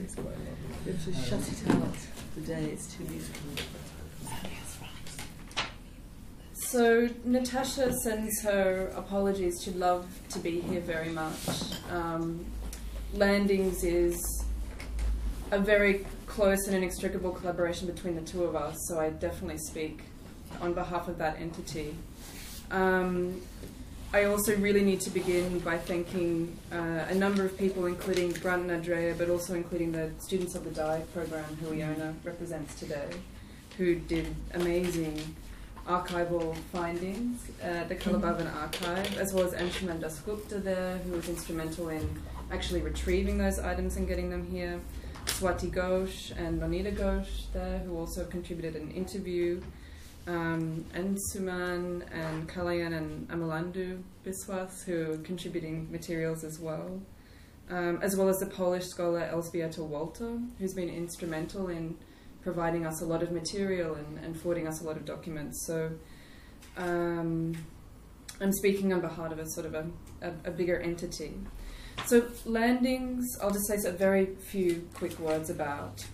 It's quite lovely. We have to shut it out today, it's too beautiful. So Natasha sends her apologies. She'd love to be here very much. Landings is a very close and inextricable collaboration between the two of us, so I definitely speak on behalf of that entity. I also really need to begin by thanking a number of people, including Grant and Andrea, but also including the students of the DIE program who Iona represents today, who did amazing archival findings at the Kalabhavan archive, as well as Anshuman Dasgupta there, who was instrumental in actually retrieving those items and getting them here. Swati Ghosh and Nonita Ghosh there, who also contributed an interview, and Suman and Kalayan and Amalandu Biswas, who are contributing materials as well as the Polish scholar Elżbieta Walter, who's been instrumental in providing us a lot of material and forwarding us a lot of documents. So I'm speaking on behalf of a sort of a bigger entity. So landings, I'll just say a very few quick words about.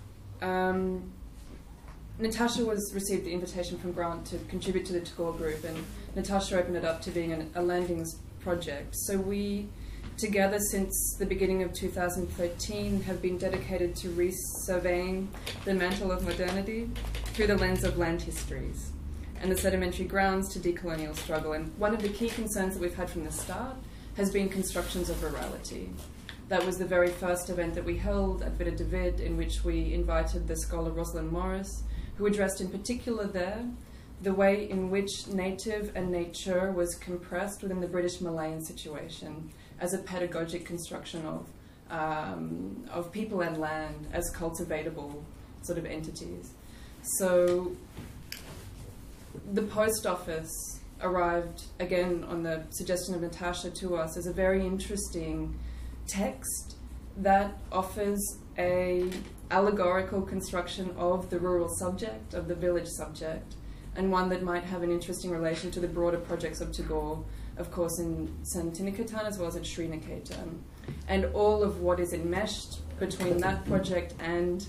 Natasha received the invitation from Grant to contribute to the Tagore group, and Natasha opened it up to being a landings project. So we, together since the beginning of 2013, have been dedicated to resurveying the mantle of modernity through the lens of land histories and the sedimentary grounds to decolonial struggle. And one of the key concerns that we've had from the start has been constructions of rurality. That was the very first event that we held at Vida David, in which we invited the scholar Rosalind Morris, who addressed in particular there the way in which native and nature was compressed within the British Malayan situation as a pedagogic construction of people and land as cultivatable sort of entities. So the post office arrived, again on the suggestion of Natasha, to us as a very interesting text that offers a allegorical construction of the rural subject, of the village subject, and one that might have an interesting relation to the broader projects of Tagore, of course in Santiniketan as well as at Sriniketan, and all of what is enmeshed between that project and,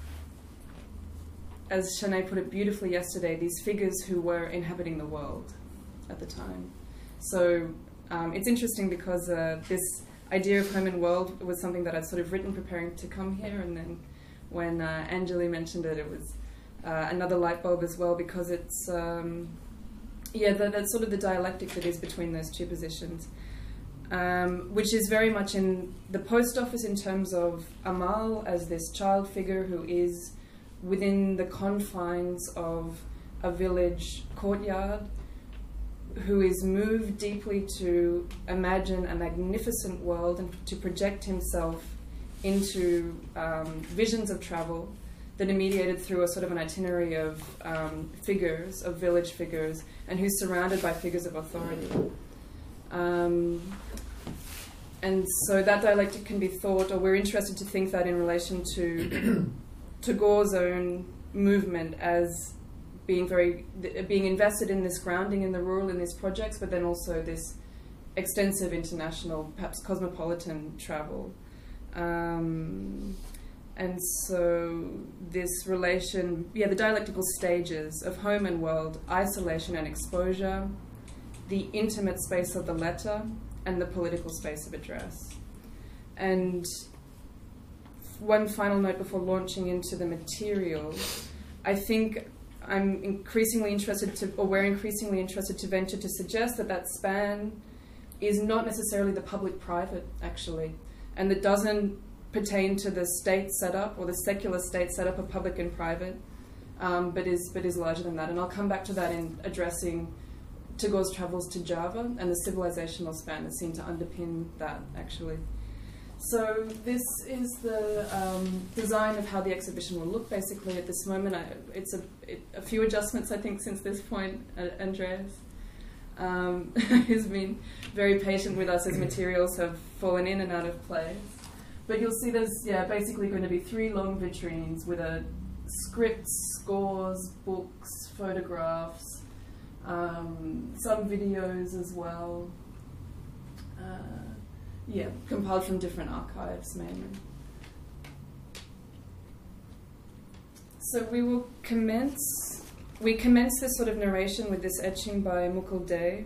as Shanae put it beautifully yesterday, these figures who were inhabiting the world at the time. So it's interesting because this idea of home and world was something that I'd sort of written preparing to come here, and then when Anjali mentioned it, it was another light bulb as well, because it's that's sort of the dialectic that is between those two positions, which is very much in the post office in terms of Amal as this child figure who is within the confines of a village courtyard, who is moved deeply to imagine a magnificent world and to project himself into visions of travel that are mediated through a sort of an itinerary of figures, of village figures, and who's surrounded by figures of authority. And so that dialectic can be thought, or we're interested to think that in relation to Tagore's own movement as being invested in this grounding in the rural in these projects, but then also this extensive international, perhaps cosmopolitan travel. And so this relation, the dialectical stages of home and world, isolation and exposure, the intimate space of the letter, and the political space of address. And one final note before launching into the material, I think I'm increasingly interested to, or we're increasingly interested to venture to suggest that that span is not necessarily the public-private, actually, and that doesn't pertain to the state setup or the secular state setup of public and private, but is larger than that. And I'll come back to that in addressing Tagore's travels to Java and the civilizational span that seem to underpin that, actually. So this is the design of how the exhibition will look, basically, at this moment. It's a few adjustments, I think, since this point. Andreas has been very patient with us as materials have fallen in and out of place. But you'll see there's basically going to be 3 long vitrines with scripts, scores, books, photographs, some videos as well. Compiled from different archives, mainly. So we commence this sort of narration with this etching by Mukul Dey,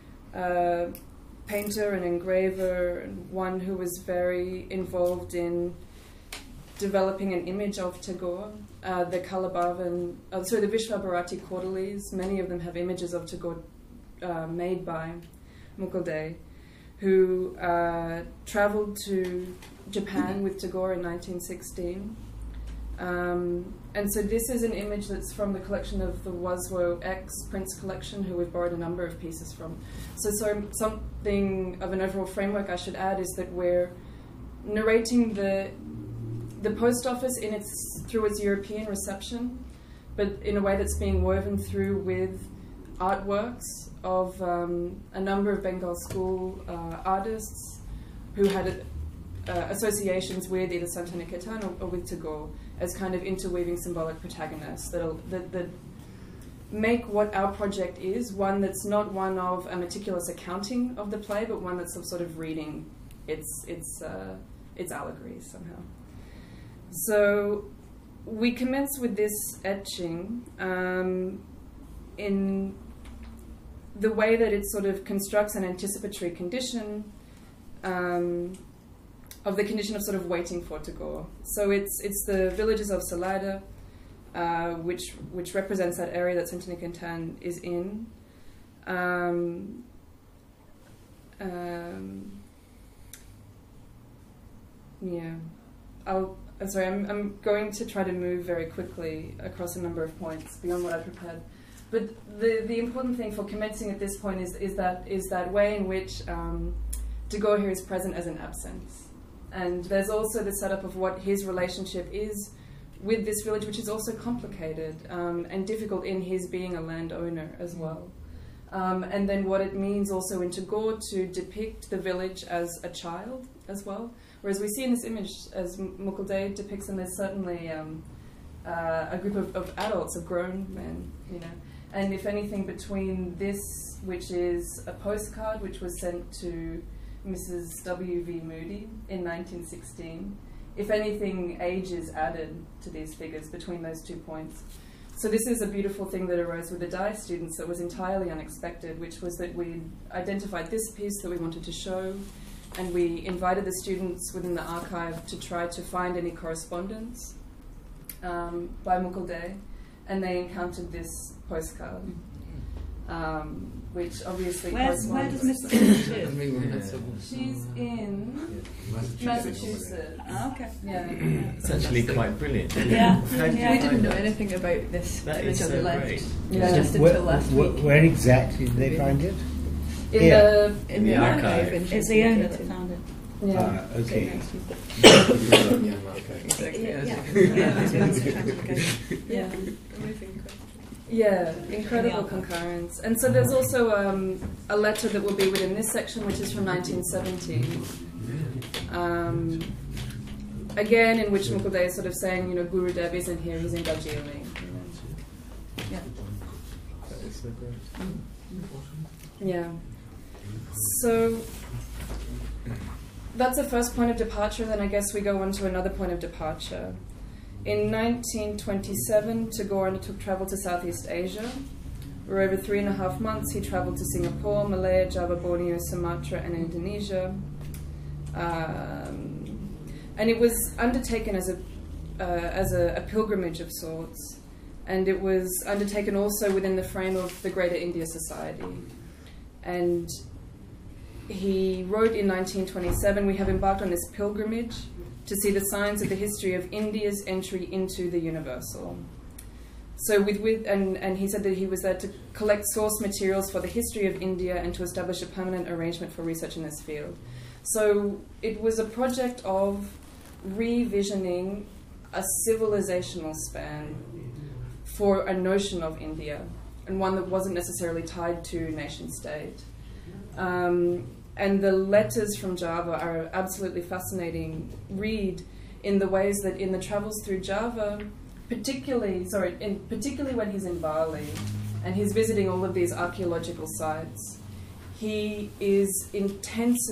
painter and engraver, and one who was very involved in developing an image of Tagore. The Vishwa Bharati quarterlies, many of them have images of Tagore made by Mukul Dey, who travelled to Japan with Tagore in 1916. And so this is an image that's from the collection of the Waswo X Prints collection, who we've borrowed a number of pieces from. So something of an overall framework I should add is that we're narrating the post office through its European reception, but in a way that's being woven through with artworks of a number of Bengal school artists who had associations with either Santiniketan or with Tagore, as kind of interweaving symbolic protagonists that make what our project is one that's not one of a meticulous accounting of the play, but one that's of sort of reading its allegories somehow. So we commence with this etching in the way that it sort of constructs an anticipatory condition of the condition of sort of waiting for Tagore. So it's the villages of Salaida, which represents that area that Santiniketan is in. Yeah. I'm going to try to move very quickly across a number of points beyond what I prepared. But the important thing for commencing at this point is that way in which Tagore here is present as an absence. And there's also the setup of what his relationship is with this village, which is also complicated and difficult in his being a landowner as well. And then what it means also in Tagore to depict the village as a child as well. Whereas we see in this image, as Mukul Dey depicts them, there's certainly a group of adults, of grown men, you know. And if anything, between this, which is a postcard which was sent to Mrs. W.V. Moody in 1916, if anything, age is added to these figures between those 2 points. So this is a beautiful thing that arose with the Dye students that was entirely unexpected, which was that we identified this piece that we wanted to show, and we invited the students within the archive to try to find any correspondence by Mukul Dey, and they encountered this postcard, which obviously where corresponds. does Mrs. Finch live? She's in Massachusetts. Oh, okay. Yeah. It's actually quite brilliant. Yeah. How did you We find didn't know it? anything about this That image is on the so left. great. Yeah. Just until last week. Where exactly did they find it? In Yeah. In the the archive. archive. in It's the owner that Sheffield. found it. yeah. Okay. Yeah. Yeah, incredible concurrence. And so there's also a letter that will be within this section, which is from 1970. Again, in which Mukul Dey is sort of saying, you know, Gurudev isn't here, he's in Darjeeling. You know. Yeah. That is so great. Yeah. So that's the first point of departure, then I guess we go on to another point of departure. In 1927, Tagore undertook travel to Southeast Asia. For over 3.5 months, he traveled to Singapore, Malaya, Java, Borneo, Sumatra, and Indonesia. And it was undertaken as a pilgrimage of sorts. And it was undertaken also within the frame of the Greater India Society. And he wrote in 1927, "We have embarked on this pilgrimage to see the signs of the history of India's entry into the universal." So and he said that he was there to collect source materials for the history of India and to establish a permanent arrangement for research in this field. So it was a project of revisioning a civilizational span for a notion of India, and one that wasn't necessarily tied to nation state. And the letters from Java are absolutely fascinating read in the ways that in the travels through Java, particularly when he's in Bali and he's visiting all of these archaeological sites, he is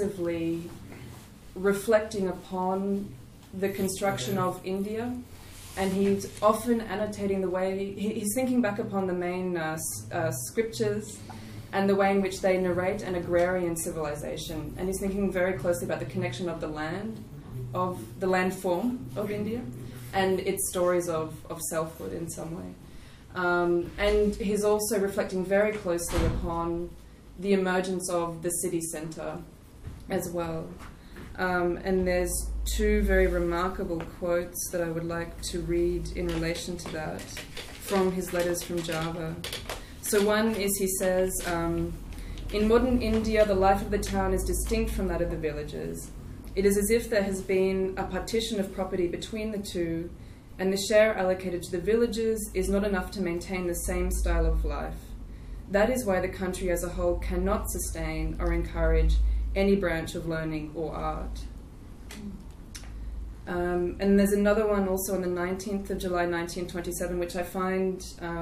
intensively reflecting upon the construction of India and he's often annotating the way, he's thinking back upon the main scriptures and the way in which they narrate an agrarian civilization. And he's thinking very closely about the connection of the land form of India, and its stories of selfhood in some way. And he's also reflecting very closely upon the emergence of the city centre as well. And there's two very remarkable quotes that I would like to read in relation to that from his letters from Java. So one is, he says, in modern India, the life of the town is distinct from that of the villages. It is as if there has been a partition of property between the two, and the share allocated to the villages is not enough to maintain the same style of life. That is why the country as a whole cannot sustain or encourage any branch of learning or art. And there's another one also on the 19th of July 1927, which I find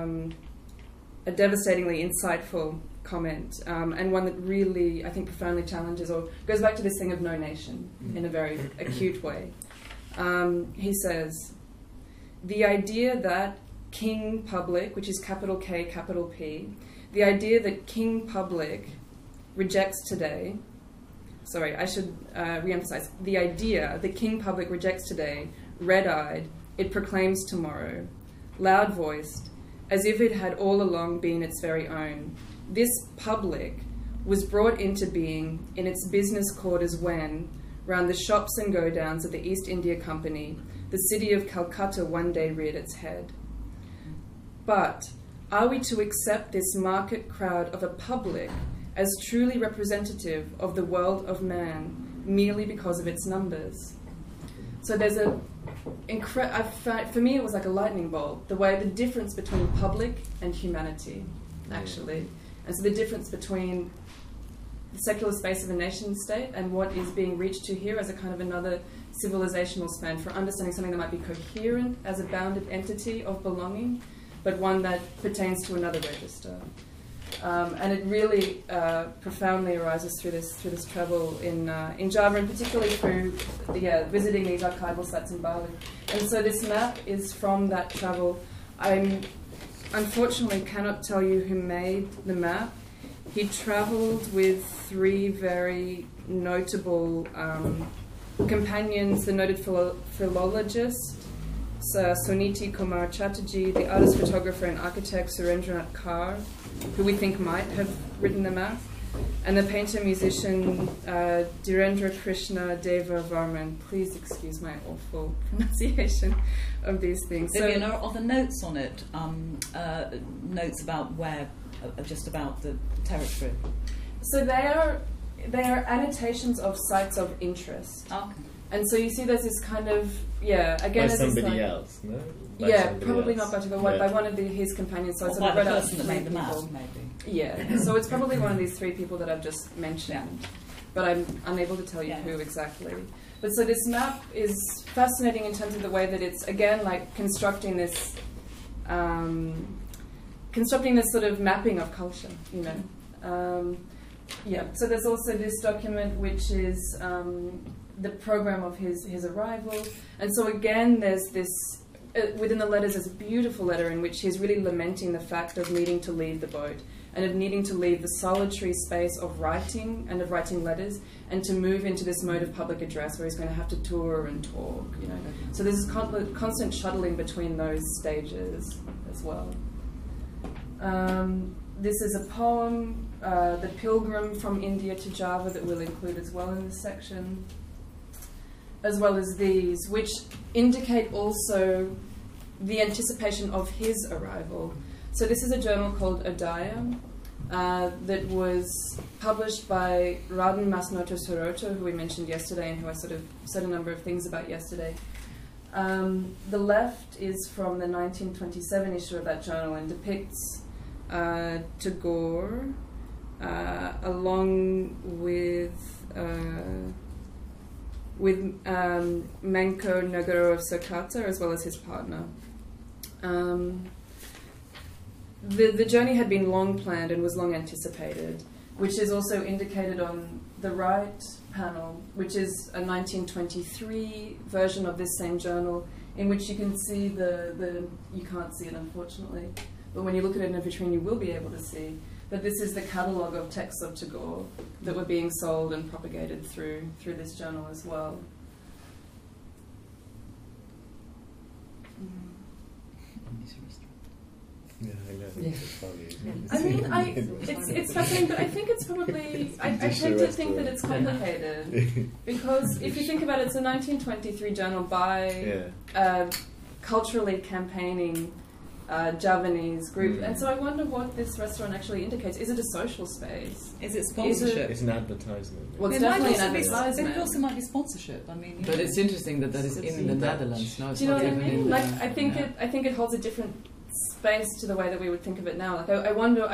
a devastatingly insightful comment, and one that really, I think, profoundly challenges or goes back to this thing of no nation in a very acute way. He says, the idea that King Public, which is capital K, capital P, the idea that King Public rejects today, sorry, I should re-emphasize, the idea that King Public rejects today, red-eyed, it proclaims tomorrow, loud-voiced, as if it had all along been its very own. This public was brought into being in its business quarters when, round the shops and go-downs of the East India Company, the city of Calcutta one day reared its head. But are we to accept this market crowd of a public as truly representative of the world of man merely because of its numbers? So there's for me it was like a lightning bolt, the difference between public and humanity, actually. And so the difference between the secular space of a nation state and what is being reached to here as a kind of another civilizational span for understanding something that might be coherent as a bounded entity of belonging, but one that pertains to another register. And it really profoundly arises through this travel in Java, and particularly through visiting these archival sites in Bali. And so this map is from that travel. I unfortunately cannot tell you who made the map. He travelled with three very notable companions: the noted philologist Suniti Kumar Chatterjee, the artist, photographer, and architect Surendranath Kaur, who we think might have written the map, and the painter-musician Dhirendra Krishna Deva Varman. Please excuse my awful pronunciation of these things. Vivian, are the notes on it notes about where, just about the territory? So they are annotations of sites of interest. Okay. And so you see there's this kind of, again, by as somebody else, no? Probably not by one of his companions. So I sort of read out the person that made the map, maybe. Yeah, so it's probably one of these three people that I've just mentioned, but I'm unable to tell you who exactly. But so this map is fascinating in terms of the way that it's, again, like constructing this sort of mapping of culture, you know. So there's also this document which is the program of his arrival. And so again, there's this, within the letters, there's a beautiful letter in which he's really lamenting the fact of needing to leave the boat and of needing to leave the solitary space of writing and of writing letters and to move into this mode of public address where he's going to have to tour and talk, you know. So there's this constant shuttling between those stages as well. This is a poem, The Pilgrim from India to Java, that we'll include as well in this section, as well as these, which indicate also the anticipation of his arrival. So this is a journal called Adaya that was published by Radhan Masnoto Soroto, who we mentioned yesterday and who I sort of said a number of things about yesterday. The left is from the 1927 issue of that journal and depicts Tagore along with Manko Nagaro of Sakata, as well as his partner. The journey had been long planned and was long anticipated, which is also indicated on the right panel, which is a 1923 version of this same journal in which you can see you can't see it unfortunately, but when you look at it in a vitrine you will be able to see that this is the catalogue of texts of Tagore that were being sold and propagated through this journal as well. Yeah, I know. Yeah. It's funny, isn't it? I mean, it's fascinating, but I think it's probably, I tend to think that it's complicated. Because if you think about it, it's a 1923 journal by a culturally campaigning Javanese group. And so I wonder what this restaurant actually indicates. Is it a social space? Is it sponsorship? It's an advertisement. Well, it's It might definitely an also be- advertisement. But it also might be sponsorship. I mean, But it's interesting that is in the Netherlands. No, it's Do you know not what I even mean? in Like, the, I think it holds a different space to the way that we would think of it now. Like, I wonder.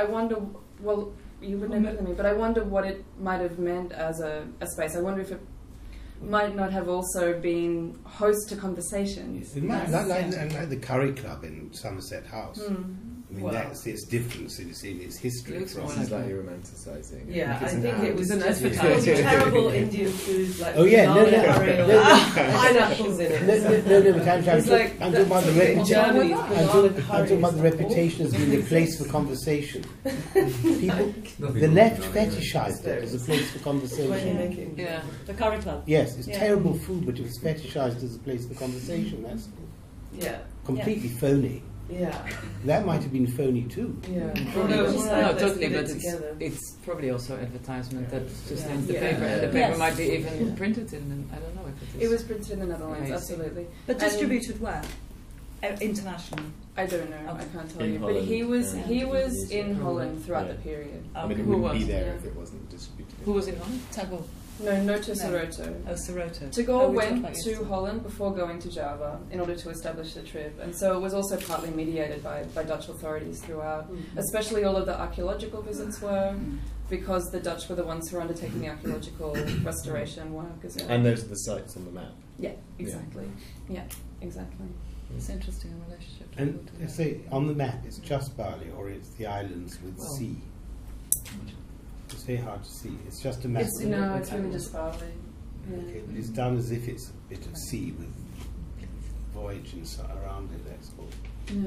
Well, you would know better than me, but I wonder what it might have meant as a space. I wonder if it might not have also been host to conversations. It might, like the Curry Club in Somerset House. I mean, Wow. that's its difference in its history. It looks from more It's like you're romanticising. Yeah, I It's an think ad. it was It's an just advertisement. terrible Indian food, like Oh, yeah, no, banana curry or pineapples in it. No, but I'm It's like talking about the in reputation. Germany, I'm banana talking curry about the is reputation as being a place for conversation. People, Nothing the wrong left with that, fetishized it as a place for when you conversation. make it. yeah. the Curry Club. Yes, it's Yeah. terrible food, but it was fetishized as a place for conversation. That's Yeah, completely phony. yeah, That might have been phony too. yeah. Probably, No, no, it's like, let's totally, get but it together. it's probably also advertisement that just Yeah. in the Yeah. paper, and the paper Yes. might be even printed in. I don't know if it is. It was printed in the Netherlands, Amazing. absolutely. But And- distributed where? Internationally. I don't know. Okay. I can't tell In you. Holland, But he was yeah. he was in Holland throughout Yeah. the period. I mean, it Okay. Who wouldn't be was? there Yeah. if it wasn't distributed. Who was in Holland? Tagore. No, to Soweto. Oh, Soweto. Tagore Oh, we talked went about to yesterday. Holland before going to Java in order to establish the trip, and so it was also partly mediated by Dutch authorities throughout. Especially all of the archaeological visits were, because the Dutch were the ones who were undertaking the archaeological restoration work as well. And those are the sites on the map. Yeah, exactly. Yeah, exactly. It's interesting in relationship to And food, they yeah. say on the map it's just Bali or it's the islands with Well. sea. It's very hard to see. It's just a map. It's really just Bali. Yeah. Okay, but it's done as if it's a bit of sea with voyage and so around it. That's all. Yeah.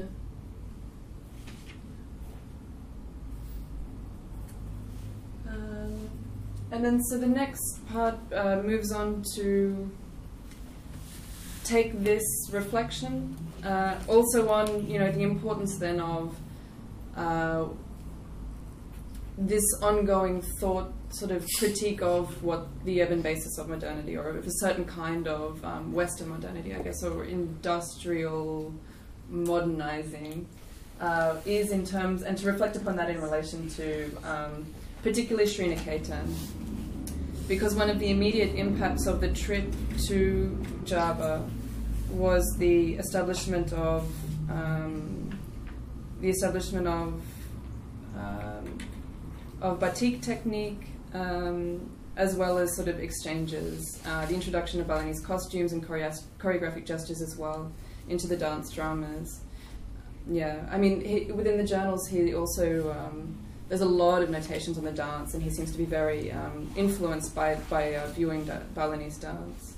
And then, so the next part moves on to take this reflection, also on the importance then of this ongoing thought, sort of critique of what the urban basis of modernity, or of a certain kind of Western modernity, I guess, or industrial modernizing, is in terms, and to reflect upon that in relation to particularly Srinaketan, because one of the immediate impacts of the trip to Java was the establishment of batik technique, as well as sort of exchanges, the introduction of Balinese costumes and choreographic gestures as well into the dance dramas. Yeah, I mean, within the journals, he also there's a lot of notations on the dance, and he seems to be very influenced by viewing Balinese dance.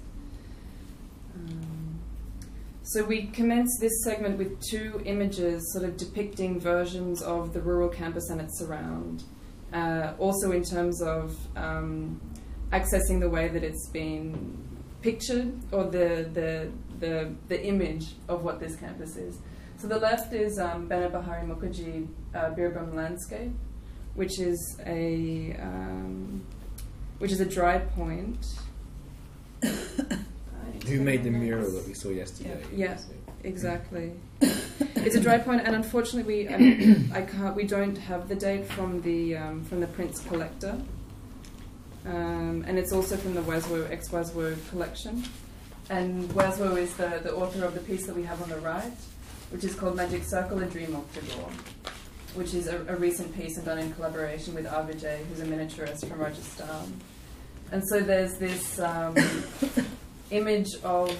So we commence this segment with two images sort of depicting versions of the rural campus and its surround. Also in terms of accessing the way that it's been pictured, or the image of what this campus is. So the left is Bana Bahari Mukherjee Birbhum landscape, which is a dry point. Who made the mural that we saw yesterday? Yeah, exactly. It's a dry point, and unfortunately, we don't have the date from the Prince collector, and it's also from the Wazwo ex-Wazwo collection. And Wazwo is the author of the piece that we have on the right, which is called Magic Circle: A Dream of Tagore, which is a recent piece and done in collaboration with Vijay, who's a miniaturist from Rajasthan. And so there's this image of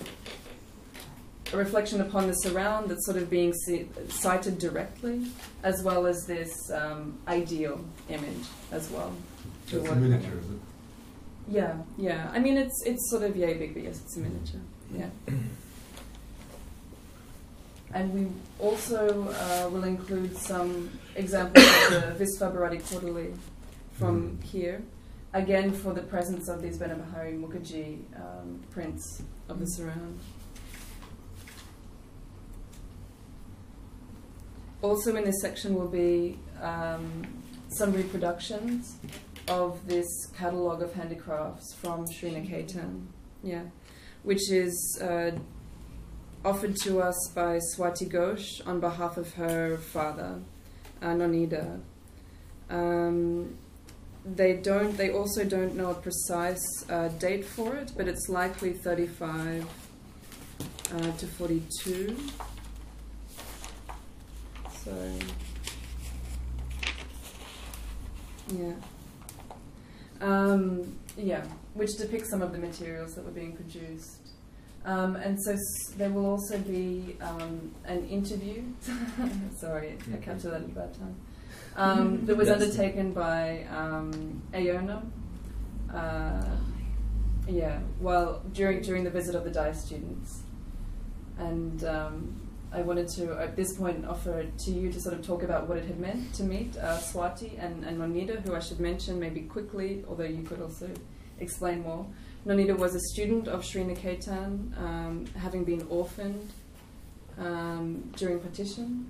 a reflection upon the surround that's sort of being cited directly, as well as this ideal image as well. It's a miniature, is it? Yeah. I mean, it's sort of big, but yes, it's a miniature. Yeah. And we also will include some examples of the Visva Bharati Quarterly from here, again for the presence of these Benabahari Mukherjee prints of the surround. Also in this section will be some reproductions of this catalogue of handicrafts from Sri Niketan, which is offered to us by Swati Ghosh on behalf of her father, Nonida. They also don't know a precise date for it, but it's likely 35 to 42. So, which depicts some of the materials that were being produced. And so there will also be an interview. Sorry, I captured that at a bad time. That was undertaken by Aona. During the visit of the DICE students, and I wanted to at this point offer it to you to sort of talk about what it had meant to meet Swati and Nonida, who I should mention maybe quickly, although you could also explain more. Nonida was a student of Sri Niketan, having been orphaned during partition,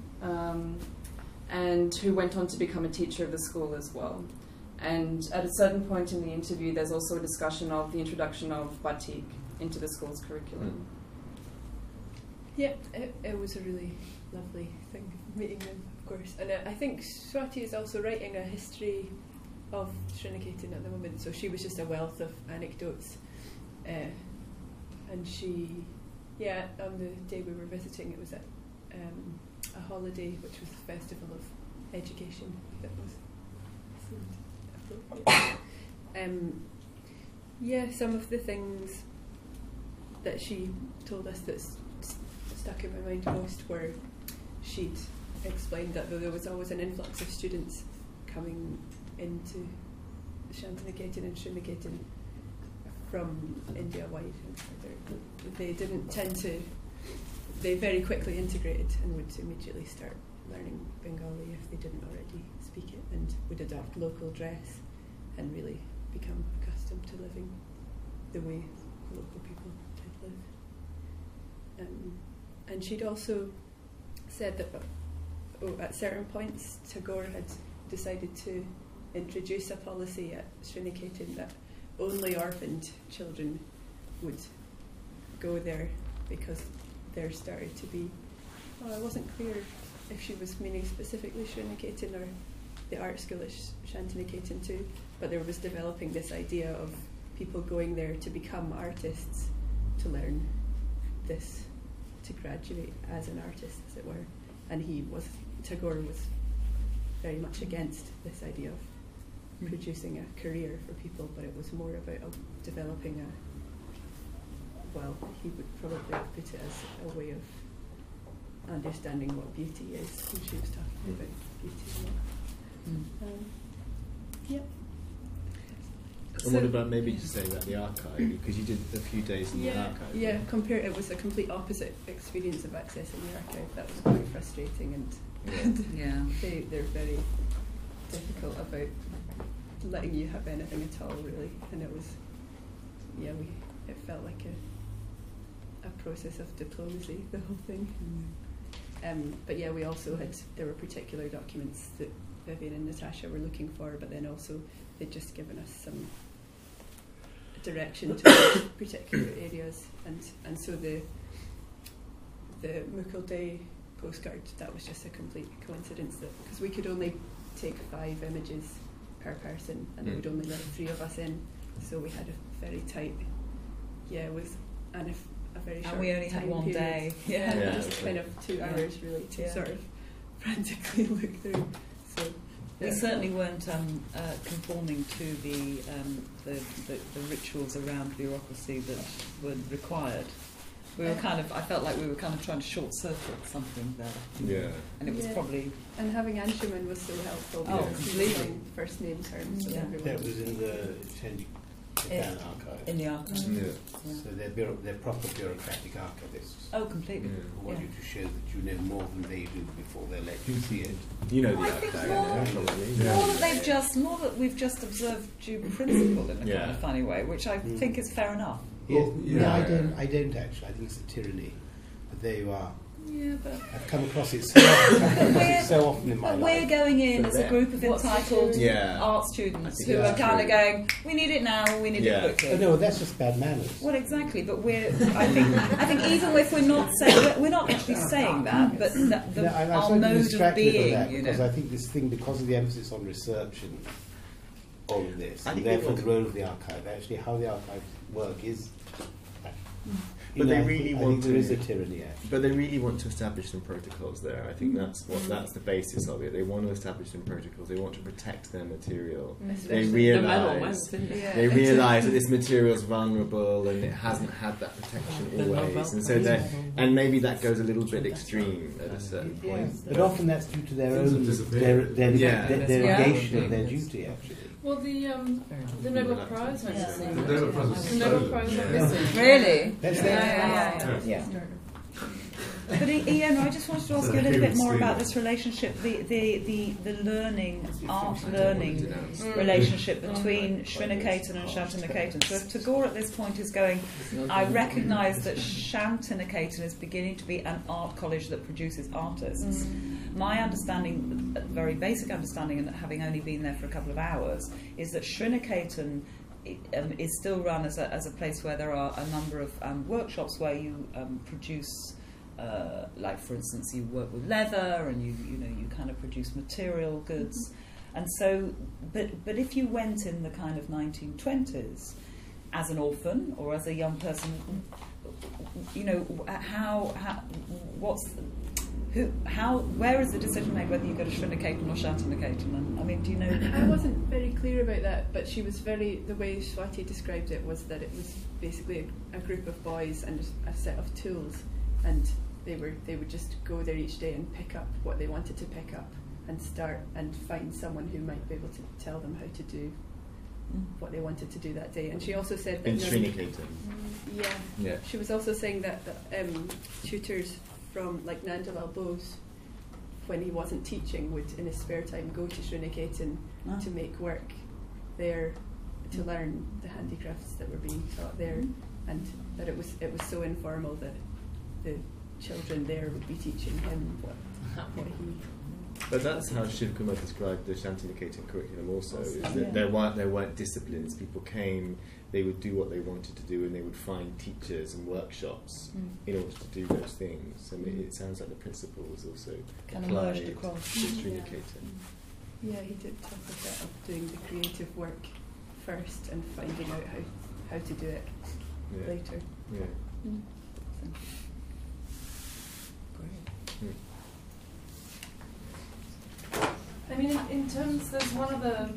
and who went on to become a teacher of the school as well. And at a certain point in the interview, there's also a discussion of the introduction of batik into the school's curriculum. Yeah, it was a really lovely thing meeting them, of course. And I think Swati is also writing a history of Sri Niketan at the moment, so she was just a wealth of anecdotes. And she, on the day we were visiting, it was at a holiday, which was the Festival of Education, that was appropriate. Some of the things that she told us that stuck in my mind most were she'd explained that though there was always an influx of students coming into Shantiniketan and Sri Niketan from India-wide, they didn't tend to, they very quickly integrated and would immediately start learning Bengali if they didn't already speak it, and would adopt local dress and really become accustomed to living the way local people did live. And she'd also said that at certain points Tagore had decided to introduce a policy at Sri Niketan that only orphaned children would go there, because there started to be, I wasn't clear if she was meaning specifically Sri Niketan or the art school at Shantiniketan too, but there was developing this idea of people going there to become artists, to learn this, to graduate as an artist, as it were. And Tagore was very much against this idea of producing a career for people, but it was more about developing he would probably put it as a way of understanding what beauty is, when she was talking about beauty. And what about maybe just saying about the archive, because you did a few days in the archive. Yeah, it was a complete opposite experience of accessing the archive. That was quite frustrating, and they're very difficult about letting you have anything at all, really. And it was, it felt like a process of diplomacy, the whole thing. But we also there were particular documents that Vivian and Natasha were looking for, but then also they'd just given us some direction to particular areas, and so the Mukul Day postcard, that was just a complete coincidence, that because we could only take 5 images per person, and there would only let 3 of us in, so we had a very tight, it was a very short and we only had one period. day. Just kind of 2 hours really to sort of frantically look through. So we certainly weren't conforming to the rituals around bureaucracy that were required. We were I felt like we were kind of trying to short circuit something there. Yeah. And it was probably. And having Anshuman was so helpful. Oh, because he was on first name terms with everyone. That was in the The town archive. in the archive. Yeah. So they're proper bureaucratic archivists Oh, completely. who want you to show that you know more than they do before they let you see it. You know the I think archive, more- yeah, probably. More that we've just observed due principle in a kind Yeah. of funny way, which I think is fair enough. Well, Yeah, yeah. I don't actually. I think it's a tyranny. But there you are. Yeah, but I've come across it so often in my but life. we're going in For as a them. group of What's the entitled theory? Yeah. art I students think who are that's kind of true. going, we need it now, we need Yeah. it quickly. Oh, no, that's just bad manners. Well, exactly, but I think even if we're not saying, we're not actually saying that, but that No, I'm our slightly mode of distracted being, that you because know. I think this thing, because of the emphasis on research and all of this, I and think therefore they the role of the archive, actually how the archives work is. But they I really think, want I think there to- is a tyranny. Actually. But they really want to establish some protocols there. I think that's the basis of it. They want to establish some protocols. They want to protect their material. Especially They the metal realise- ones, didn't they? They realise that this material is vulnerable and it hasn't had that protection The always, Nobel and so Prize. and maybe that goes a little bit extreme at a certain point. But often that's due to their Things own have disappeared. their Yeah. derogation Yeah. of their duty. Actually, Well, the Nobel Prize went Yeah. missing. The Nobel Prize was The Nobel stolen. Prize went Yeah. missing. Really? that's Yeah. But Ian, I just wanted to ask you a little bit more about this relationship, the learning, art learning relationship between Srinivasana and Shantiniketan. So if Tagore at this point is going, I recognise that Shantiniketan is beginning to be an art college that produces artists. My understanding, very basic understanding, and having only been there for a couple of hours, is that Srinivasana is still run as a place where there are a number of workshops where you produce. Like for instance, you work with leather, and you kind of produce material goods, and so. But if you went in the kind of 1920s as an orphan or as a young person, where is the decision made whether you go to Srinivasana or Shantiniketan? And I mean, do you know? I wasn't very clear about that, but she was the way Swati described it was that it was basically a group of boys and a set of tools, and they would just go there each day and pick up what they wanted to pick up and start and find someone who might be able to tell them how to do what they wanted to do that day. And she also said that In Srinivasana. Yeah. she was also saying that tutors from like Nandalal Bose, when he wasn't teaching, would in his spare time go to Srinivasana to make work there, to learn the handicrafts that were being taught there, and that it was so informal that the children there would be teaching him what he. But that's how Shiv Kumar described the Shantiniketan curriculum also, is that Yeah. there weren't disciplines. People came, they would do what they wanted to do, and they would find teachers and workshops in order to do those things. And it sounds like the principle was also Kind of applied merged across. to Srinivasana. Yeah, he did talk a bit of doing the creative work first and finding out how to do it Yeah. later. Yeah. I mean, in terms, there's one other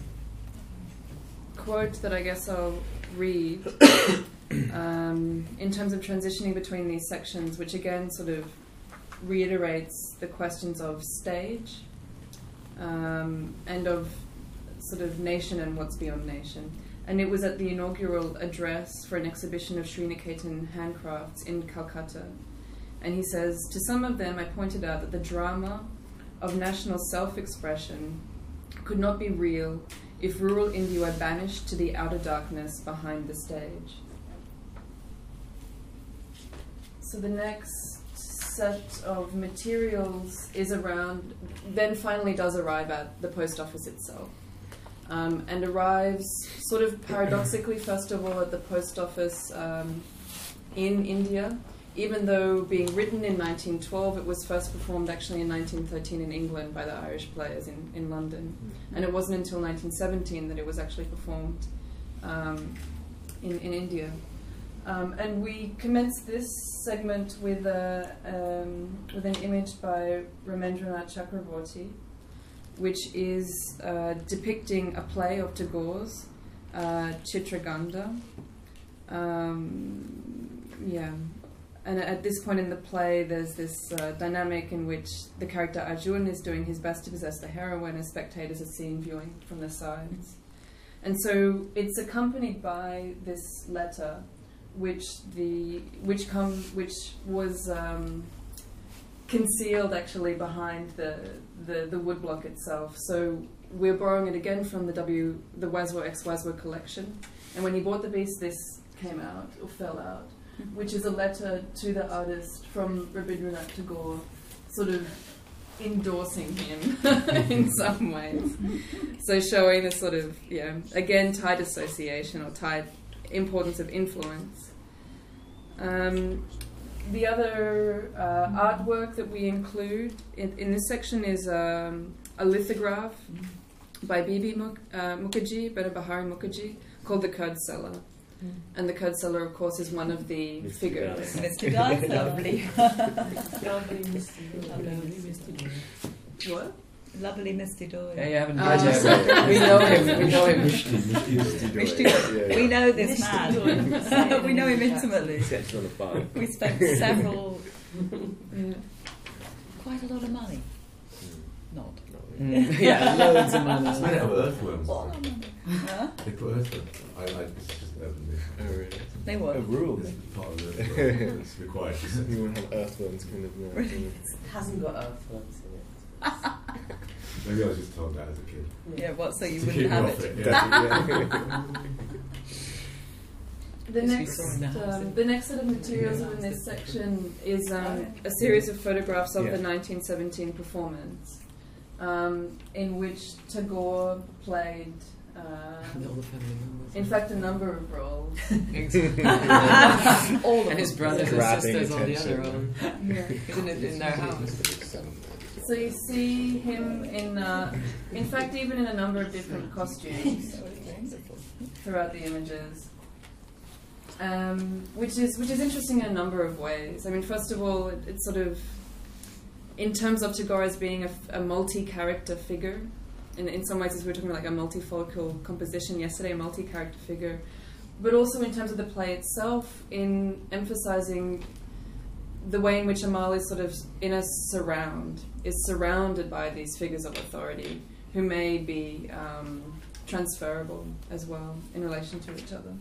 quote that I guess I'll read in terms of transitioning between these sections, which again sort of reiterates the questions of stage and of sort of nation and what's beyond nation. And it was at the inaugural address for an exhibition of Srinivasana handcrafts in Calcutta. And he says, to some of them I pointed out that the drama of national self-expression could not be real if rural India were banished to the outer darkness behind the stage. So the next set of materials is around, then finally does arrive at the post office itself. And arrives sort of paradoxically, first of all, at the post office in India. Even though being written in 1912, it was first performed actually in 1913 in England by the Irish players in London. And it wasn't until 1917 that it was actually performed in India. And we commenced this segment with an image by Ramendranath Chakraborty, which is depicting a play of Tagore's, Chitraganda. And at this point in the play, there's this dynamic in which the character Arjun is doing his best to possess the heroine, as spectators are seeing viewing from the sides. And so it's accompanied by this letter, which was concealed actually behind the woodblock itself. So we're borrowing it again from the Wazwa x Wazwa collection. And when he bought the piece, this came out or fell out, which is a letter to the artist from Rabindranath Tagore, sort of endorsing him in some ways. So showing the sort of, again, tight association or tight importance of influence. The other artwork that we include in this section is a lithograph by Bibi Mukherjee, Bahari Mukherjee, called The Curd Seller. And the Curd Seller, of course, is one of the figures. Mr. Guy's lovely. Lovely Misty Doyle. What? Lovely Misty Doyle. Yeah, you haven't heard yet. We know him. We know him. We know this man. We know him intimately. Sets on a bike. We spent quite a lot of money. Not. Yeah, loads of money. It's made out of earthworms. Huh? They put earthworms. It's just urban myth. Oh, really? They were. A rule. It's part of the it's required. You want to have earthworms kind of now. Really? It hasn't got earthworms in it. Maybe I was just told that as a kid. Yeah, what, so you To wouldn't keep me have off it? The next set of materials in this section is a series of photographs of the 1917 performance, in which Tagore played, in fact, a number of roles. All of and his brothers and sisters on the other row. Isn't it in their house? So you see him in fact, even in a number of different costumes throughout the images. Which is interesting in a number of ways. I mean, first of all, it's sort of, in terms of Tagore as being a multi-character figure, in some ways, as we were talking about like a multifocal composition yesterday, a multi-character figure, but also in terms of the play itself, in emphasizing the way in which Amal is sort of in a is surrounded by these figures of authority who may be transferable as well in relation to each other.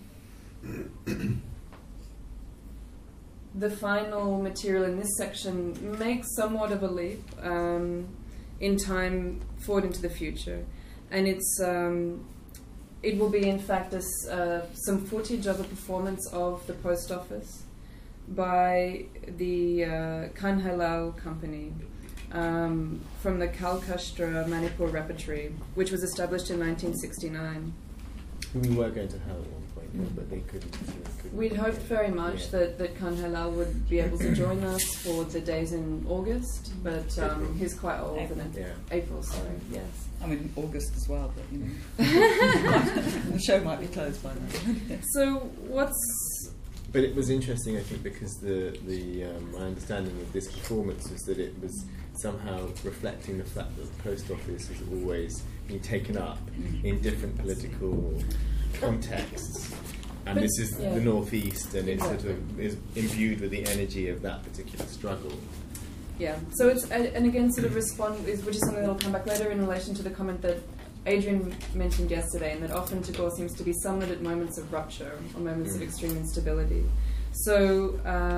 The final material in this section makes somewhat of a leap in time forward into the future, and it will be in fact some footage of a performance of the post office by the Kanhai Lal company from the Kalkashtra Manipur Repertory, which was established in 1969. We were going to have at one point, but they couldn't. We'd hoped very much that Kanhai Lal would be able to join us for the days in August, but he's quite old. April, sorry, yes. I mean, August as well, but the show might be closed by then. So But it was interesting, I think, because my understanding of this performance was that it was somehow reflecting the fact that the post office has always been taken up in different political contexts. And this is the Northeast, and it sort of is imbued with the energy of that particular struggle. Yeah, so it's, and again, sort of which is something that will come back later in relation to the comment that Adrian mentioned yesterday, and that often Tagore seems to be summoned at moments of rupture or moments of extreme instability. So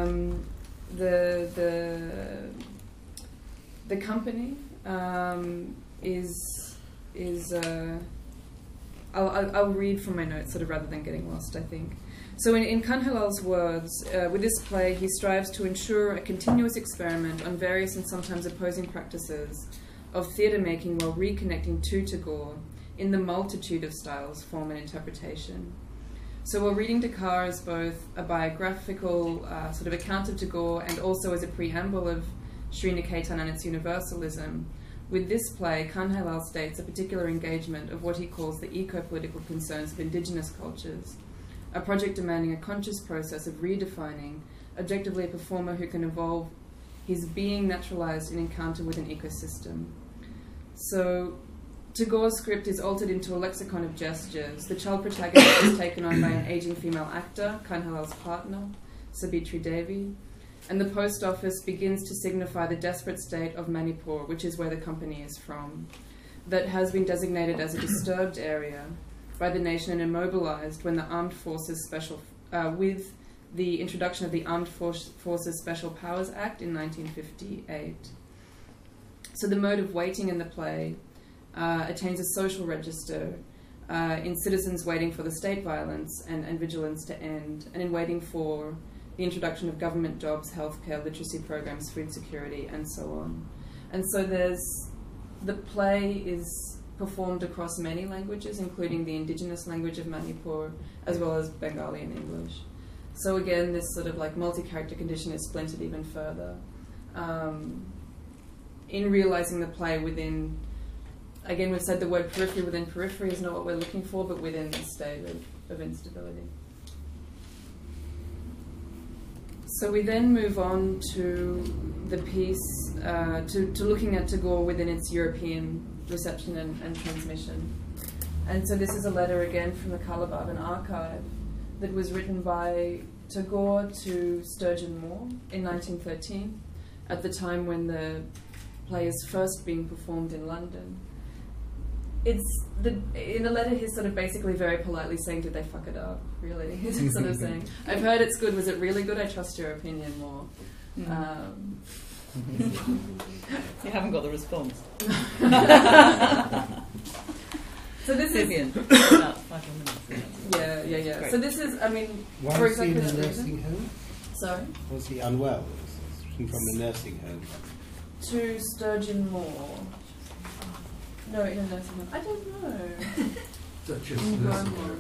the company is I'll read from my notes sort of rather than getting lost, I think. So in Kanhai Lal's words, with this play, he strives to ensure a continuous experiment on various and sometimes opposing practices of theatre making while reconnecting to Tagore in the multitude of styles, form and interpretation. So while reading Dakar as both a biographical sort of account of Tagore and also as a preamble of Sri Niketan and its universalism, with this play, Kanhai Lal states a particular engagement of what he calls the eco-political concerns of indigenous cultures, a project demanding a conscious process of redefining objectively a performer who can evolve his being naturalized in encounter with an ecosystem. So Tagore's script is altered into a lexicon of gestures. The child protagonist is taken on by an aging female actor, Kanhai Lal's partner, Sabitri Devi, and the post office begins to signify the desperate state of Manipur, which is where the company is from, that has been designated as a disturbed area, by the nation and immobilized when the armed forces with the introduction of the Armed Forces Special Powers Act in 1958. So the mode of waiting in the play attains a social register in citizens waiting for the state violence and vigilance to end, and in waiting for the introduction of government jobs, healthcare, literacy programs, food security, and so on. And so the play is performed across many languages, including the indigenous language of Manipur, as well as Bengali and English. So again, this sort of like multi-character condition is splintered even further. In realizing the play within, again, we've said the word periphery within periphery is not what we're looking for, but within this state of instability. So we then move on to the piece, to looking at Tagore within its European reception and transmission. And so this is a letter again from the Kalabhavan archive that was written by Tagore to Sturgeon Moore in 1913, at the time when the play is first being performed in London. In the letter, he's sort of basically very politely saying, did they fuck it up, really? He's sort of saying, I've heard it's good, was it really good? I trust your opinion more. You haven't got the response. So this Vivian, about 5 more minutes. Yeah. Great. So this is, I mean, Why for was he exactly in a that nursing reason. home? Sorry? Was he unwell? From the nursing home? To Sturgeon Moore. No, in a nursing home. I don't know. In Granmore.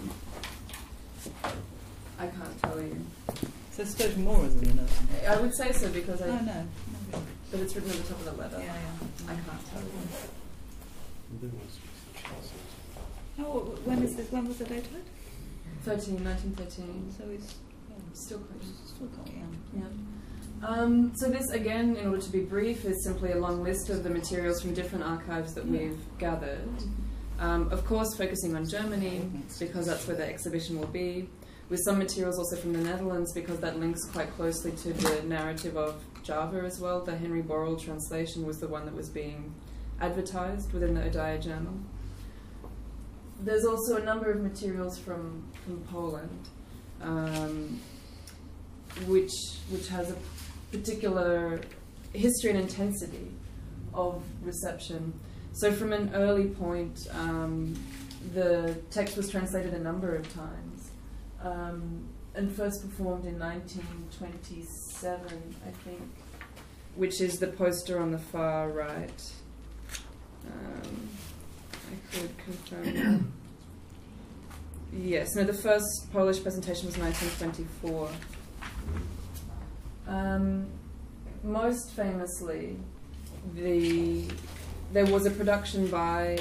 I can't tell you. So Sturgeon Moore is in the nursing home? I would say so because Oh, no. but it's written at the top of the letter. Yeah. I can't tell you. There must be some chances. Oh, when was the date of it? 1913. So he's Still quite still quite young. Yeah. So this, again, in order to be brief, is simply a long list of the materials from different archives that we've gathered. Of course, focusing on Germany, because that's where the exhibition will be, with some materials also from the Netherlands, because that links quite closely to the narrative of Java as well. The Henry Borrell translation was the one that was being advertised within the Odia Journal. There's also a number of materials from Poland, which has a particular history and intensity of reception. So from an early point, the text was translated a number of times, and first performed in 1927, I think, which is the poster on the far right. I could confirm. Yes, no, the first Polish presentation was 1924. Most famously, there was a production by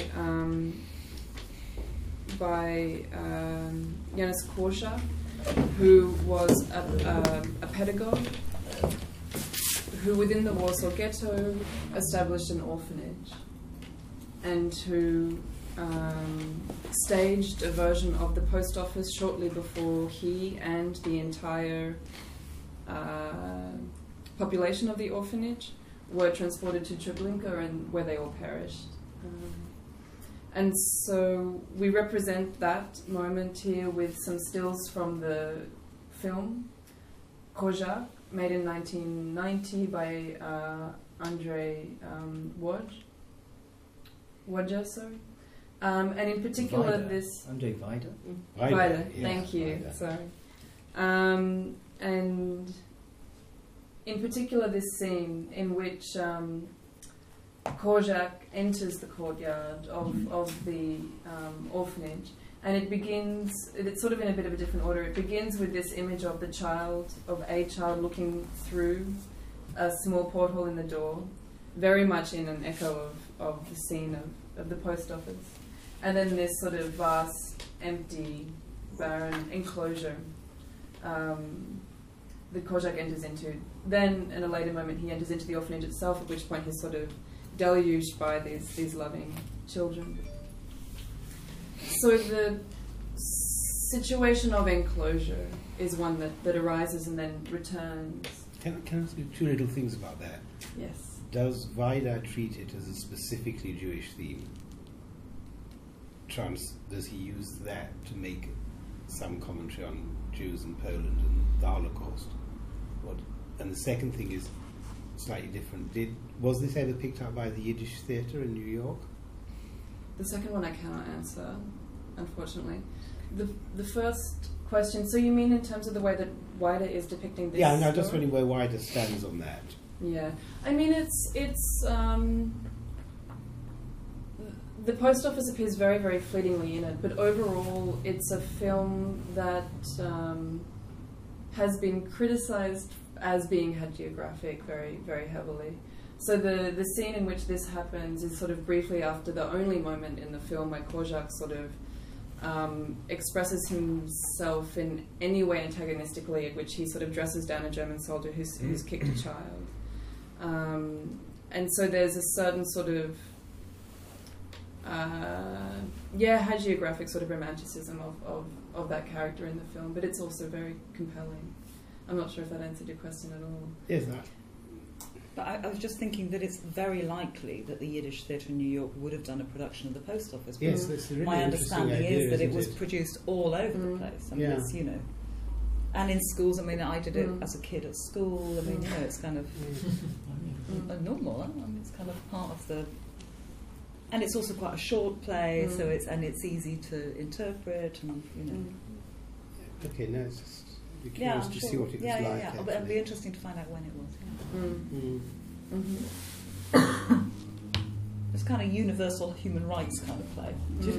Janusz Korczak, who was a pedagogue who, within the Warsaw Ghetto, established an orphanage, and who staged a version of the post office shortly before he and the entire population of the orphanage were transported to Treblinka, and where they all perished. And so we represent that moment here with some stills from the film Korczak, made in 1990 by Andrzej Wojda, sorry. And in particular, this Andrzej Wajda. Wajda, yes, thank you. Wajda. Sorry. And in particular, this scene in which Korczak enters the courtyard of the orphanage, and it begins. It's sort of in a bit of a different order. It begins with this image of a child looking through a small porthole in the door, very much in an echo of the scene of the post office. And then this sort of vast, empty, barren enclosure that Korczak enters into. Then, in a later moment, he enters into the orphanage itself, at which point he's sort of deluged by these loving children. So the situation of enclosure is one that arises and then returns. Can I ask you two little things about that? Yes. Does Wajda treat it as a specifically Jewish theme? does he use that to make some commentary on Jews in Poland and the Holocaust? And the second thing is slightly different. Was this ever picked up by the Yiddish Theatre in New York? The second one I cannot answer, unfortunately. The first question, so you mean in terms of the way that Wider is depicting this Yeah, no, story? just wondering where Wider stands on that. Yeah, I mean the post office appears very, very fleetingly in it, but overall it's a film that has been criticised as being hagiographic very, very heavily. So the scene in which this happens is sort of briefly after the only moment in the film where Korczak sort of expresses himself in any way antagonistically, at which he sort of dresses down a German soldier who's kicked a child. And so there's a certain sort of hagiographic sort of romanticism of that character in the film, but it's also very compelling. I'm not sure if that answered your question at all. Yes, that. But I was just thinking that it's very likely that the Yiddish Theatre in New York would have done a production of The Post Office. Yes, that's a really my interesting understanding idea, is that it isn't was produced all over the place. I mean, it's, you know, and in schools. I mean, I did it as a kid at school. I mean, you know, it's kind of normal. I mean, it's kind of part of the. And it's also quite a short play, so it's easy to interpret, and you know. Okay, no, it's just curious to see what it was like. Yeah. But it'll be interesting to find out when it was. It's kind of universal human rights kind of play.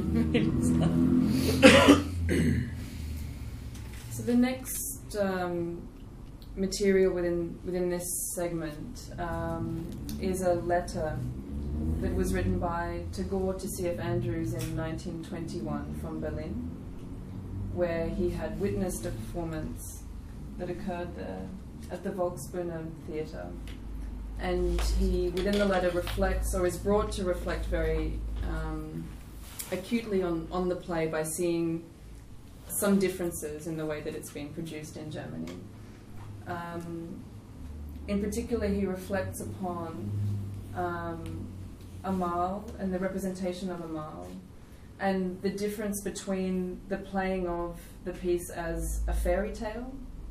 So the next material within this segment is a letter that was written by Tagore to C.F. Andrews in 1921 from Berlin, where he had witnessed a performance that occurred there at the Volksbühne Theatre. And he, within the letter, reflects, or is brought to reflect very acutely on the play by seeing some differences in the way that it's being produced in Germany. In particular, he reflects upon Amal and the representation of Amal, and the difference between the playing of the piece as a fairy tale,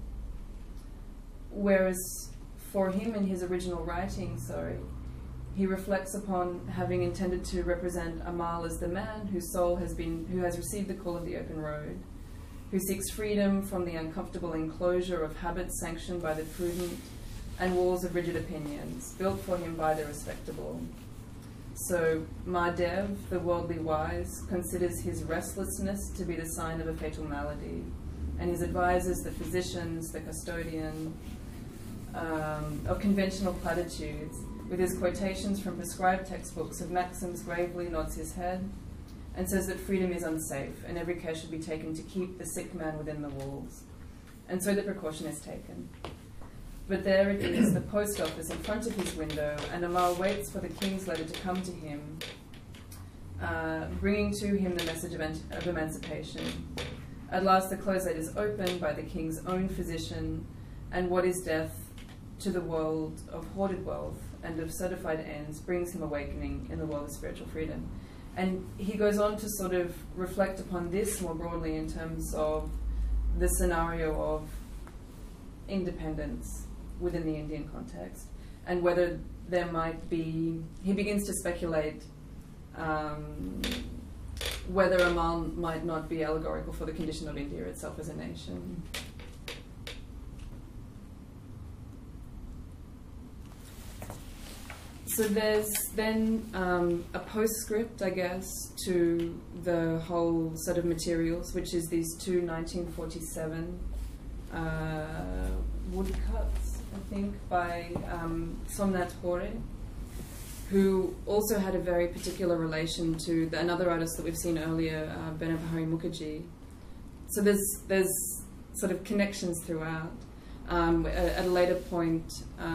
whereas for him in his original writing, he reflects upon having intended to represent Amal as the man whose soul who has received the call of the open road, who seeks freedom from the uncomfortable enclosure of habits sanctioned by the prudent and walls of rigid opinions, built for him by the respectable. So Mahdev, the worldly wise, considers his restlessness to be the sign of a fatal malady, and his advisors, the physicians, the custodian of conventional platitudes, with his quotations from prescribed textbooks of maxims, gravely nods his head and says that freedom is unsafe and every care should be taken to keep the sick man within the walls. And so the precaution is taken. But there it is, the post office in front of his window, and Amal waits for the king's letter to come to him, bringing to him the message of emancipation. At last the closet is opened by the king's own physician, and what is death to the world of hoarded wealth and of certified ends brings him awakening in the world of spiritual freedom. And he goes on to sort of reflect upon this more broadly in terms of the scenario of independence within the Indian context, and whether there might be, he begins to speculate whether Amal might not be allegorical for the condition of India itself as a nation. So there's then a postscript, I guess, to the whole set of materials, which is these two 1947 woodcuts, I think, by Somnath Hore, who also had a very particular relation to another artist that we've seen earlier, Benapaharie Mukherjee. So there's sort of connections throughout. At a later point,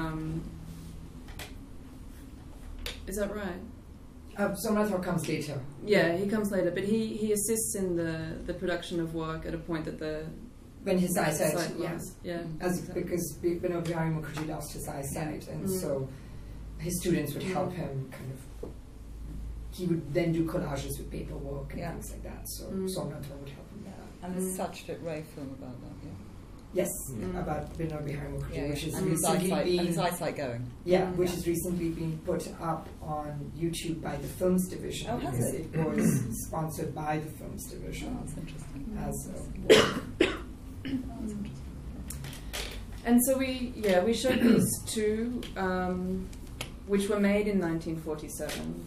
is that right? Somnath Hore comes later. Yeah, he comes later, but he assists in the production of work at a point that when his eyesight, was. Yeah, exactly. Because Benapaharie Mukherjee lost his eyesight, and so his students would help him kind of he would then do collages with paperwork and Yeah. things like that. So Mm. Somnator would help him there. And there's such a Ray film about that, yeah. Yes, Mm. about Binobi Harimokuji, Yeah, which is and his recently eyesight, and his been eyesight going. which has recently been put up on YouTube by the Films Division. Oh, has because it? was sponsored by the Films Oh, Division that's interesting. as That's interesting. And so we showed these two, which were made in 1947,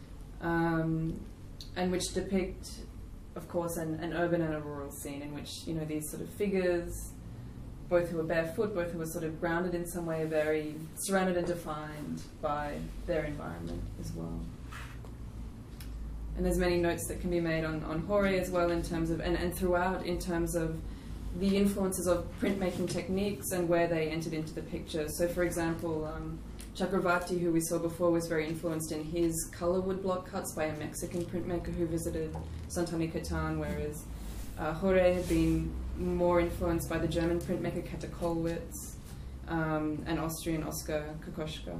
and which depict, of course, an urban and a rural scene in which these sort of figures, both who are barefoot, both who are sort of grounded in some way, very surrounded and defined by their environment as well. And there's many notes that can be made on Hore as well in terms of, and throughout in terms of the influences of printmaking techniques and where they entered into the picture. So for example, Chakravarti, who we saw before, was very influenced in his color wood block cuts by a Mexican printmaker who visited Sant'Anna-Catan, whereas Hore had been more influenced by the German printmaker Käthe Kollwitz and Austrian Oskar Kokoschka.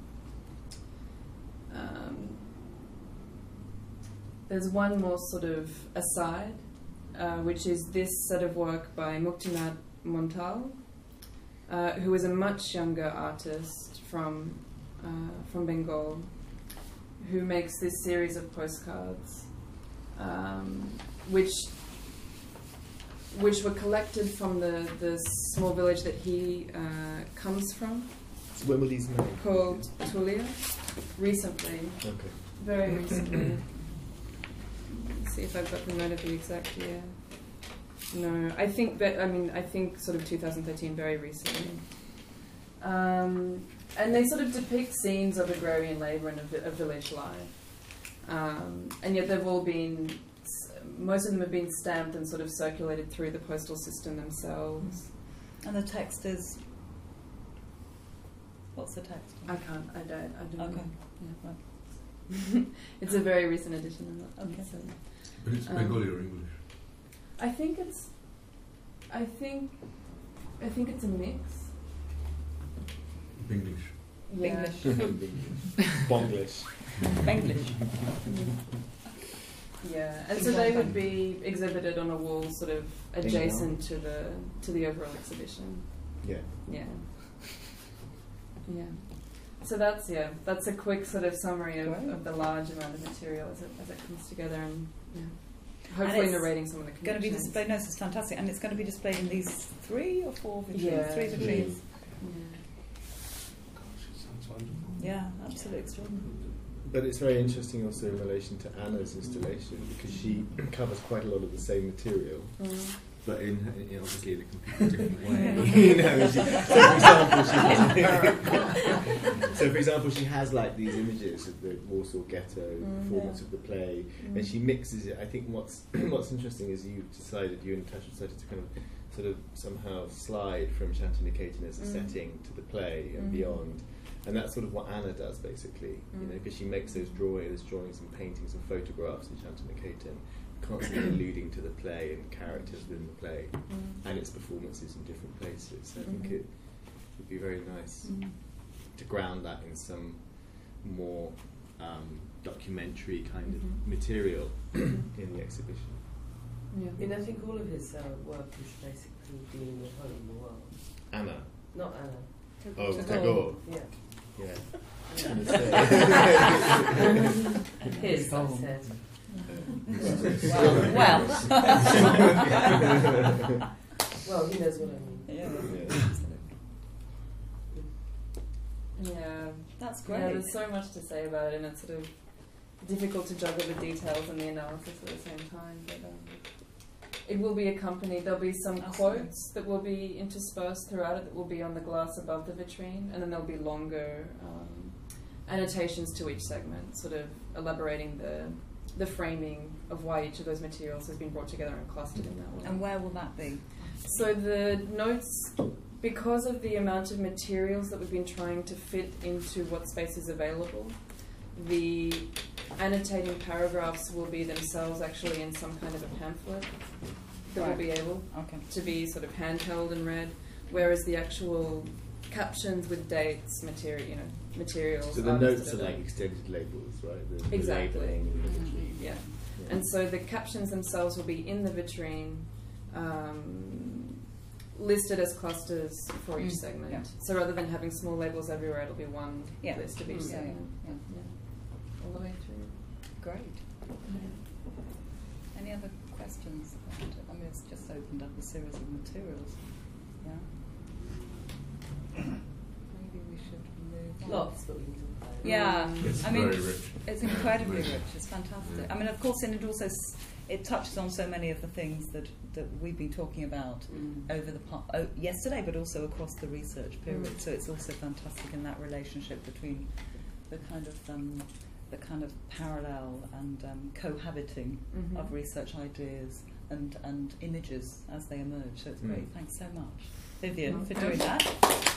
There's one more sort of aside, which is this set of work by Muktinath Montal, who is a much younger artist from Bengal, who makes this series of postcards, which were collected from the small village that he comes from, So when were these made? called Tulia, recently, Okay. very recently. Let's see if I've got the note of the exact year. No, I think sort of 2013, very recently. And they sort of depict scenes of agrarian labour and of village life. And yet they've all been, most of them have been stamped and sort of circulated through the postal system themselves. And the text is. What's the text? I don't know. Okay. Yeah. Right. It's a very recent edition. Okay. So, But it's Bengali or English? I think it's a mix. English. Yeah. Bonglish. English. Yeah, and so they would be exhibited on a wall, sort of adjacent to the overall exhibition. Yeah. Yeah. Yeah. So that's a quick sort of summary of the large amount of material as it comes together, and hopefully narrating some of the connections. Going to be displayed. No, this is fantastic, and it's going to be displayed in these 3 or 4 vitrines. Yeah. 3 vitrines. Gosh, it sounds wonderful. Yeah, absolutely extraordinary. But it's very interesting also in relation to Anna's installation because she covers quite a lot of the same material, but in obviously in a completely different way. So for example, she has like these images of the Warsaw Ghetto performance of the play, and she mixes it. I think what's interesting is you and Natasha decided to kind of sort of somehow slide from Sant'Anna-Catan as a setting to the play and beyond. And that's sort of what Anna does, basically, because she makes those drawings and paintings and photographs in Sant'Anna-Catan, constantly alluding to the play and characters within the play and its performances in different places. So I think it would be very nice to ground that in some more documentary kind of material in the exhibition. Yeah. I mean, I think all of his work is basically dealing with home world. Anna. Not Anna. Oh, Tagore. Yeah. Yeah. His, I said. Well. Well, he knows what I mean. Yeah. Yeah, That's great. yeah, there's so much to say about it, and it's sort of difficult to juggle the details and the analysis at the same time. But it will be accompanied. There'll be some quotes that will be interspersed throughout it that will be on the glass above the vitrine, and then there'll be longer annotations to each segment, sort of elaborating the framing of why each of those materials has been brought together and clustered in that way. And where will that be? So the notes, because of the amount of materials that we've been trying to fit into what space is available, the annotating paragraphs will be themselves actually in some kind of a pamphlet that will be able to be sort of handheld and read, whereas the actual captions with dates, materials. So the artists, notes are like extended labels, right? The Exactly. labelling and the vitrine. Yeah. And so the captions themselves will be in the vitrine, listed as clusters for each segment. Yeah. So rather than having small labels everywhere, it'll be one Yeah. list of each Yeah, segment. yeah. Yeah. All the way through. Great. Any other questions about it? I mean, it's just opened up a series of materials. Yeah. Maybe we should move on. Lots that we can talk about. Yeah, It's I mean, very rich. it's incredibly Rich. rich. It's fantastic. I mean, of course, and it also it touches on so many of the things that we've been talking about over the yesterday, but also across the research period. So it's also fantastic in that relationship between the kind of parallel and cohabiting Mhm. of research ideas and images as they emerge. So it's great. Thanks so much, Vivian, for doing that.